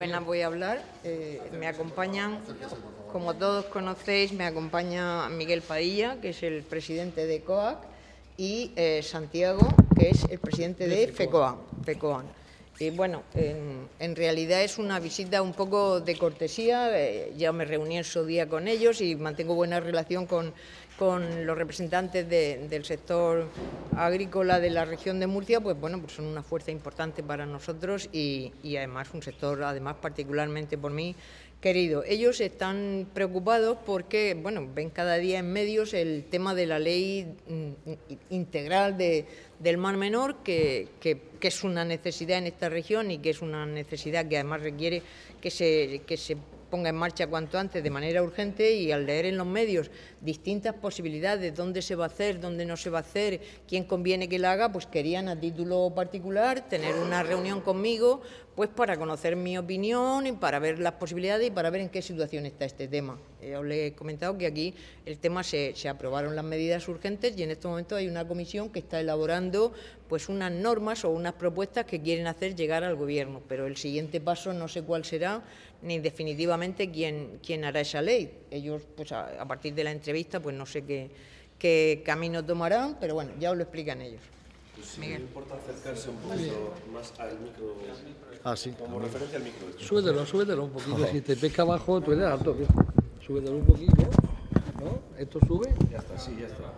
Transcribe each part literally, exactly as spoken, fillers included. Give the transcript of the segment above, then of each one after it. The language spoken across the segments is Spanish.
Apenas voy a hablar, eh, me acompañan, como todos conocéis, me acompaña Miguel Padilla, que es el presidente de COAC, y eh, Santiago, que es el presidente de FECOAN. FECOAN. Y bueno, en, en realidad es una visita un poco de cortesía, eh, ya me reuní en su día con ellos y mantengo buena relación con, con los representantes de, del sector agrícola de la región de Murcia, pues bueno, pues son una fuerza importante para nosotros y, y además un sector, además particularmente por mí, querido. Ellos están preocupados porque, bueno, ven cada día en medios el tema de la ley integral de, del Mar Menor, que, que, que es una necesidad en esta región y que es una necesidad que además requiere que se, que se ponga en marcha cuanto antes de manera urgente, y al leer en los medios distintas posibilidades, dónde se va a hacer, dónde no se va a hacer, quién conviene que la haga, pues querían a título particular tener una reunión conmigo pues para conocer mi opinión y para ver las posibilidades y para ver en qué situación está este tema. Eh, os le he comentado que aquí el tema se, se aprobaron las medidas urgentes y en este momento hay una comisión que está elaborando pues unas normas o unas propuestas que quieren hacer llegar al Gobierno, pero el siguiente paso no sé cuál será ni definitivamente quién, quién hará esa ley. Ellos, pues a, a partir de la entrevista, pues no sé qué, qué camino tomarán, pero bueno, ya os lo explican ellos. Pues sí, me importa acercarse un poquito más al micro, ah, sí, como referencia al micro. Súbetelo, súbetelo un poquito, si te pesca abajo, tú eres alto, tío. Súbetelo un poquito, ¿no? Esto sube. Ya está, sí, ya está.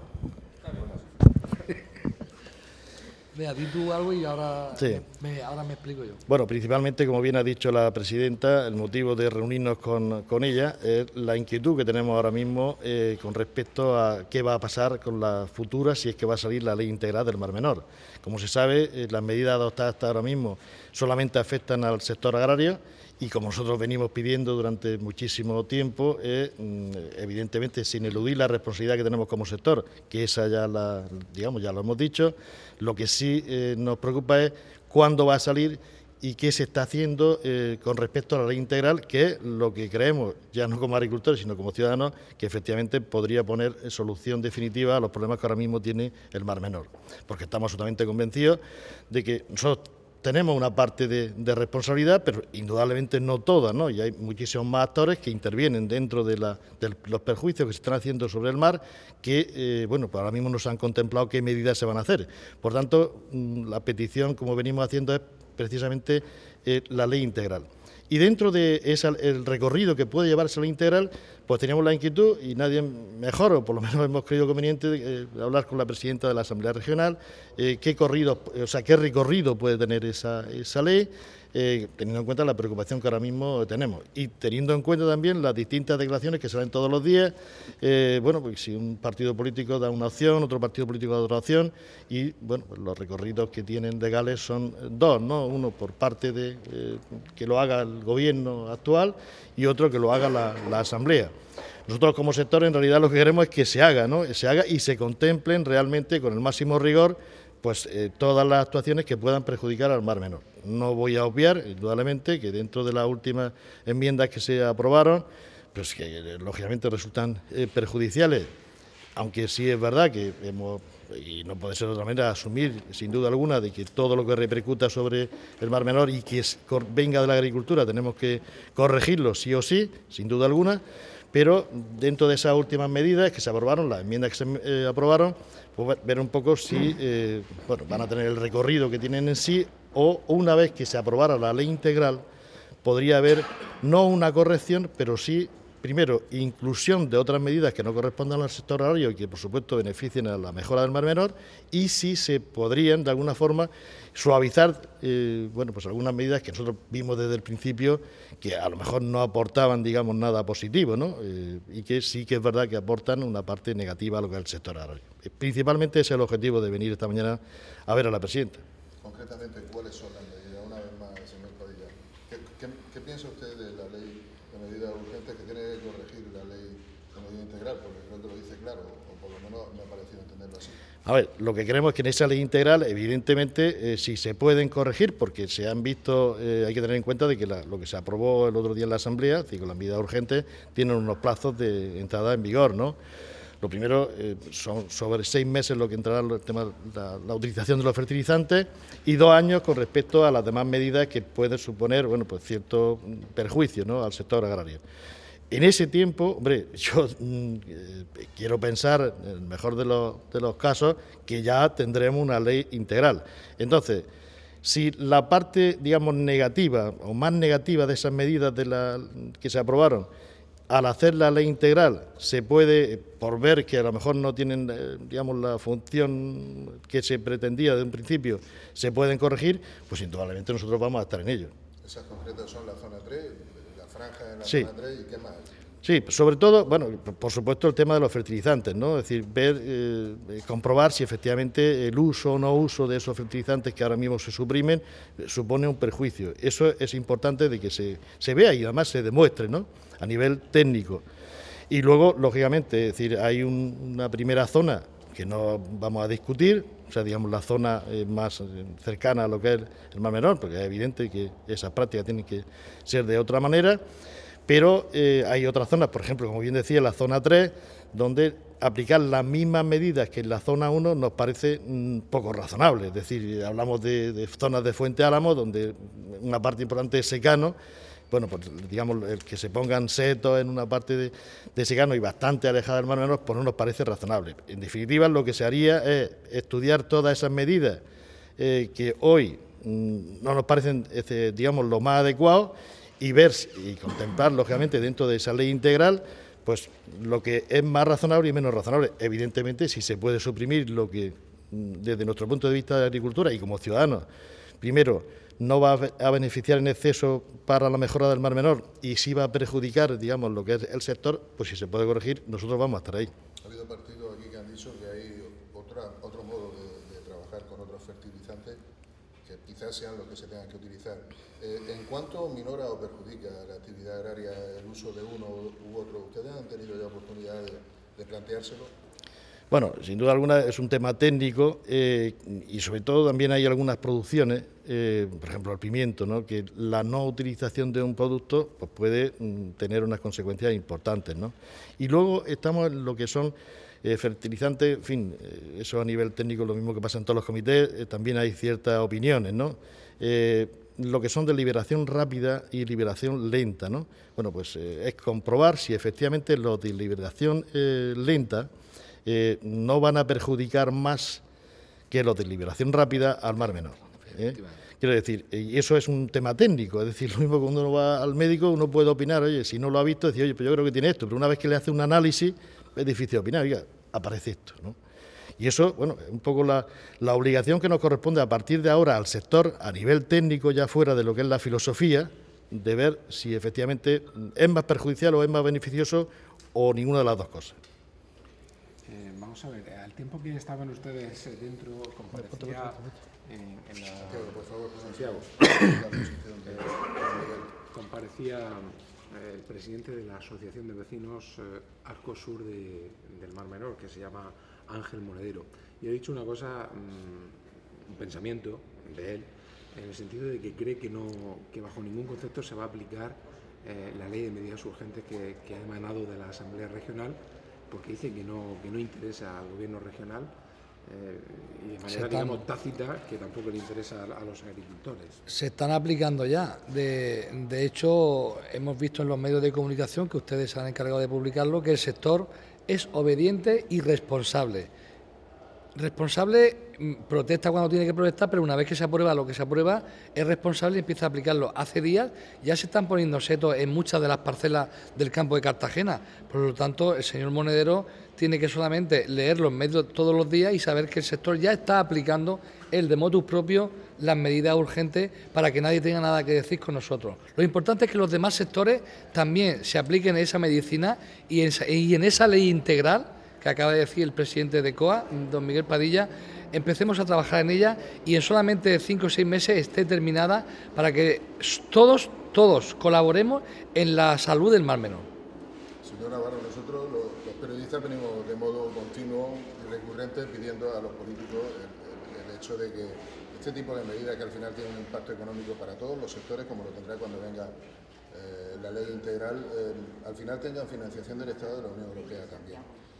Vea, di tú algo y ahora, sí. me, ahora me explico yo. Bueno, principalmente, como bien ha dicho la presidenta, el motivo de reunirnos con, con ella es la inquietud que tenemos ahora mismo eh, con respecto a qué va a pasar con la futura, si es que va a salir la ley integral del Mar Menor. Como se sabe, eh, las medidas adoptadas hasta ahora mismo solamente afectan al sector agrario y, como nosotros venimos pidiendo durante muchísimo tiempo, eh, evidentemente sin eludir la responsabilidad que tenemos como sector, que esa ya la, digamos, ya lo hemos dicho. Lo que sí eh, nos preocupa es cuándo va a salir y qué se está haciendo eh, con respecto a la ley integral, que es lo que creemos, ya no como agricultores, sino como ciudadanos, que efectivamente podría poner solución definitiva a los problemas que ahora mismo tiene el Mar Menor. Porque estamos absolutamente convencidos de que nosotros tenemos una parte de, de responsabilidad, pero indudablemente no toda, ¿no? Y hay muchísimos más actores que intervienen dentro de, la, de los perjuicios que se están haciendo sobre el mar, que, eh, bueno, pues ahora mismo no se han contemplado qué medidas se van a hacer. Por tanto, la petición, como venimos haciendo, es precisamente eh, la ley integral. Y dentro de esa, el recorrido que puede llevar esa ley integral, pues teníamos la inquietud, y nadie mejor, o por lo menos hemos creído conveniente, eh, hablar con la presidenta de la Asamblea Regional, eh, qué corrido, o sea, qué recorrido puede tener esa, esa ley, eh, teniendo en cuenta la preocupación que ahora mismo tenemos y teniendo en cuenta también las distintas declaraciones que salen todos los días. Eh, bueno, pues si un partido político da una opción, otro partido político da otra opción, y bueno, pues los recorridos que tienen legales son dos, ¿no? Uno por parte de eh, que lo haga el Gobierno actual y otro que lo haga la, la Asamblea. Nosotros como sector en realidad lo que queremos es que se haga, ¿no? Se haga y se contemplen realmente con el máximo rigor pues eh, todas las actuaciones que puedan perjudicar al Mar Menor. No voy a obviar, indudablemente, que dentro de las últimas enmiendas que se aprobaron, pues que eh, lógicamente resultan eh, perjudiciales, aunque sí es verdad que hemos, y no puede ser de otra manera, asumir sin duda alguna de que todo lo que repercuta sobre el Mar Menor y que es, venga de la agricultura tenemos que corregirlo sí o sí, sin duda alguna, pero dentro de esas últimas medidas que se aprobaron, las enmiendas que se eh, aprobaron, pues ver un poco si eh, bueno, van a tener el recorrido que tienen en sí, o una vez que se aprobara la ley integral podría haber no una corrección, pero sí, primero, inclusión de otras medidas que no correspondan al sector agrario y que, por supuesto, beneficien a la mejora del Mar Menor, y si se podrían, de alguna forma, suavizar eh, bueno, pues algunas medidas que nosotros vimos desde el principio que a lo mejor no aportaban, digamos, nada positivo, ¿no? Eh, y que sí que es verdad que aportan una parte negativa a lo que es el sector agrario. Eh, principalmente ese es el objetivo de venir esta mañana a ver a la presidenta. Concretamente, ¿cuáles son las medidas? Una vez más, señor Padilla, ¿qué, qué, qué piensa usted de la ley de medidas urgentes que tiene que corregir la ley de medida integral? Porque creo que lo dice claro, o por lo menos me ha parecido entenderlo así. A ver, lo que queremos es que en esa ley integral, evidentemente, eh, si se pueden corregir, porque se han visto, eh, hay que tener en cuenta de que la, lo que se aprobó el otro día en la Asamblea, es decir, con las medidas urgentes, tienen unos plazos de entrada en vigor, ¿no? Lo primero, eh, son sobre seis meses lo que entrará el tema, la, la utilización de los fertilizantes y dos años con respecto a las demás medidas que pueden suponer, bueno, pues cierto perjuicio, ¿no?, al sector agrario. En ese tiempo, hombre, yo mm, eh, quiero pensar, en el mejor de los, de los casos, que ya tendremos una ley integral. Entonces, si la parte, digamos, negativa o más negativa de esas medidas de la, que se aprobaron, al hacer la ley integral se puede, por ver que a lo mejor no tienen, eh, digamos, la función que se pretendía de un principio, se pueden corregir, pues indudablemente nosotros vamos a estar en ello. Esas concretas son la zona tres, la franja en la Sí. zona tres y qué más. Sí, sobre todo, bueno, por supuesto el tema de los fertilizantes, ¿no? Es decir, ver, eh, comprobar si efectivamente el uso o no uso de esos fertilizantes que ahora mismo se suprimen eh, supone un perjuicio. Eso es importante de que se, se vea y además se demuestre, ¿no?, a nivel técnico. Y luego, lógicamente, es decir, hay un, una primera zona que no vamos a discutir, o sea, digamos, la zona eh, más cercana a lo que es el Mar Menor, porque es evidente que esas prácticas tienen que ser de otra manera. Pero eh, hay otras zonas, por ejemplo, como bien decía, la zona tres, donde aplicar las mismas medidas que en la zona uno nos parece mm, poco razonable. Es decir, hablamos de, de zonas de Fuente Álamo, donde una parte importante es secano. Bueno, pues digamos, el que se pongan setos en una parte de, de secano y bastante alejada del Mar Menor, pues no nos parece razonable. En definitiva, lo que se haría es estudiar todas esas medidas eh, que hoy mm, no nos parecen, este, digamos, lo más adecuado, y ver y contemplar, lógicamente, dentro de esa ley integral, pues lo que es más razonable y menos razonable. Evidentemente, si se puede suprimir lo que, desde nuestro punto de vista de agricultura y como ciudadanos, primero, no va a beneficiar en exceso para la mejora del Mar Menor y sí va a perjudicar, digamos, lo que es el sector, pues si se puede corregir, nosotros vamos a estar ahí. Ha habido partidos aquí que han dicho que hay otra, otro modo de, de trabajar con otros fertilizantes que quizás sean los que se tengan que utilizar. Eh, ¿En cuánto minora o perjudica la actividad agraria el uso de uno u otro? ¿Ustedes han tenido ya oportunidad de, de planteárselo? Bueno, sin duda alguna es un tema técnico eh, y sobre todo también hay algunas producciones, eh, por ejemplo el pimiento, ¿no?, que la no utilización de un producto pues puede mm, tener unas consecuencias importantes, ¿no? Y luego estamos en lo que son eh, fertilizantes, en fin, eh, eso a nivel técnico lo mismo que pasa en todos los comités, eh, también hay ciertas opiniones, ¿no? Eh, lo que son de liberación rápida y liberación lenta, ¿no? Bueno, pues eh, es comprobar si efectivamente los de liberación eh, lenta eh, no van a perjudicar más que los de liberación rápida al Mar Menor. ¿eh? Quiero decir, y eso es un tema técnico, es decir, lo mismo que cuando uno va al médico uno puede opinar, oye, si no lo ha visto, decir, oye, pues yo creo que tiene esto, pero una vez que le hace un análisis es difícil opinar, oiga, aparece esto, ¿no? Y eso, bueno, es un poco la, la obligación que nos corresponde a partir de ahora al sector, a nivel técnico, ya fuera de lo que es la filosofía, de ver si efectivamente es más perjudicial o es más beneficioso o ninguna de las dos cosas. Eh, vamos a ver, al tiempo que estaban ustedes dentro, comparecía en, en la... Santiago, por favor, Santiago. la posición de, de Miguel. Comparecía eh, el presidente de la Asociación de Vecinos eh, Arco Sur de, del Mar Menor, que se llama Ángel Monedero, y ha dicho una cosa, mmm, un pensamiento de él, en el sentido de que cree que, no, que bajo ningún concepto se va a aplicar eh, la ley de medidas urgentes que, que ha emanado de la Asamblea Regional, porque dice que no, que no interesa al gobierno regional eh, y de manera, digamos, tácita, que tampoco le interesa a, a los agricultores. Se están aplicando ya. De, de hecho, hemos visto en los medios de comunicación, que ustedes se han encargado de publicarlo, que el sector es obediente y responsable. Responsable, protesta cuando tiene que protestar, pero una vez que se aprueba lo que se aprueba, es responsable y empieza a aplicarlo. Hace días ya se están poniendo setos en muchas de las parcelas del campo de Cartagena. Por lo tanto, el señor Monedero tiene que solamente leer los medios todos los días y saber que el sector ya está aplicando él de motu propio las medidas urgentes para que nadie tenga nada que decir con nosotros. Lo importante es que los demás sectores también se apliquen esa medicina y en, y en esa ley integral que acaba de decir el presidente de C O A, don Miguel Padilla, empecemos a trabajar en ella y en solamente cinco o seis meses esté terminada para que todos, todos colaboremos en la salud del Mar Menor. Señor Navarro, nosotros los, los periodistas venimos de modo continuo y recurrente pidiendo a los políticos el, el, el hecho de que este tipo de medidas que al final tienen un impacto económico para todos los sectores, como lo tendrá cuando venga eh, la ley integral, eh, al final tengan financiación del Estado de la Unión Europea también.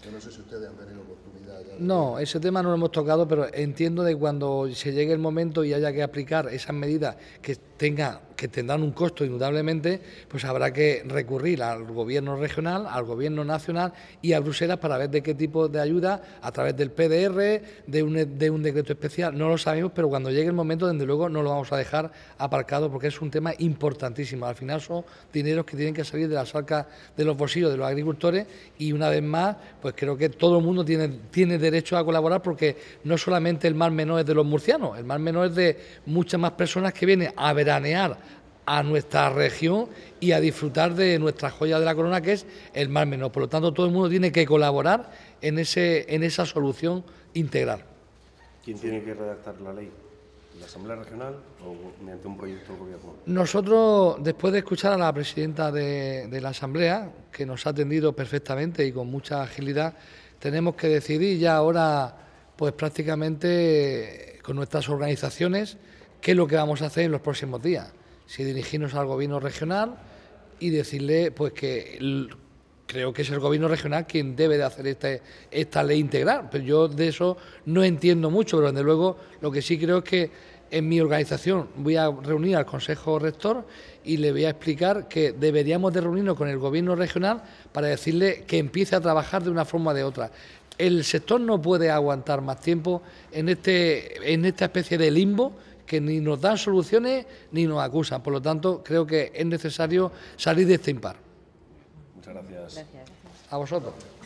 Yo no sé si ustedes han tenido oportunidad ya de... No, ese tema no lo hemos tocado, pero entiendo de cuando se llegue el momento y haya que aplicar esas medidas que tenga, que tendrán un costo indudablemente, pues habrá que recurrir al gobierno regional, al gobierno nacional y a Bruselas para ver de qué tipo de ayuda, a través del P D R, de un, de un decreto especial. No lo sabemos, pero cuando llegue el momento, desde luego, no lo vamos a dejar aparcado porque es un tema importantísimo. Al final son dineros que tienen que salir de las arcas de los bolsillos de los agricultores y una vez más, pues creo que todo el mundo tiene, tiene derecho a colaborar porque no solamente el Mar Menor es de los murcianos, el Mar Menor es de muchas más personas que vienen a veranear a nuestra región y a disfrutar de nuestra joya de la corona que es el Mar Menor. Por lo tanto, todo el mundo tiene que colaborar en, ese, en esa solución integral. ¿Quién tiene que redactar la ley? ¿La Asamblea Regional o mediante un proyecto del Gobierno? Nosotros, después de escuchar a la presidenta de, de la Asamblea, que nos ha atendido perfectamente y con mucha agilidad, tenemos que decidir ya ahora, pues prácticamente con nuestras organizaciones, qué es lo que vamos a hacer en los próximos días. Si dirigirnos al Gobierno regional y decirle pues que el, creo que es el Gobierno regional quien debe de hacer este, esta ley integral, pero yo de eso no entiendo mucho, pero desde luego lo que sí creo es que en mi organización voy a reunir al Consejo Rector y le voy a explicar que deberíamos de reunirnos con el Gobierno regional para decirle que empiece a trabajar de una forma o de otra. El sector no puede aguantar más tiempo en, este, en esta especie de limbo que ni nos dan soluciones ni nos acusan. Por lo tanto, creo que es necesario salir de este impar. Muchas gracias. Gracias. A vosotros.